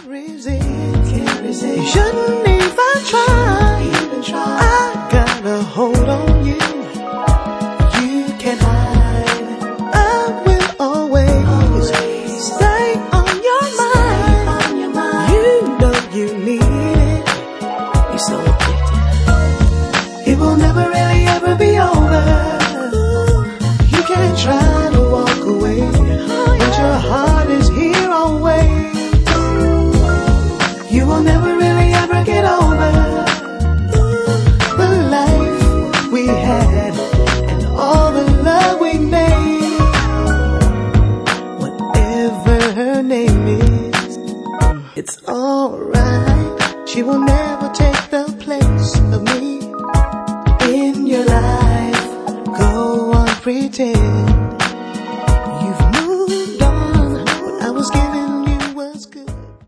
can't resist. You shouldn't even try. I got a hold on you. You can't hide. I will always stay on your mind. You know you need it. You're so addicted. It will never really ever be over. You can't try to walk away, but your heart is here always. You will never really ever get over the life we had and all the love we made. Whatever her name is, it's alright. She will never take the place of me in your life. Go on, pretend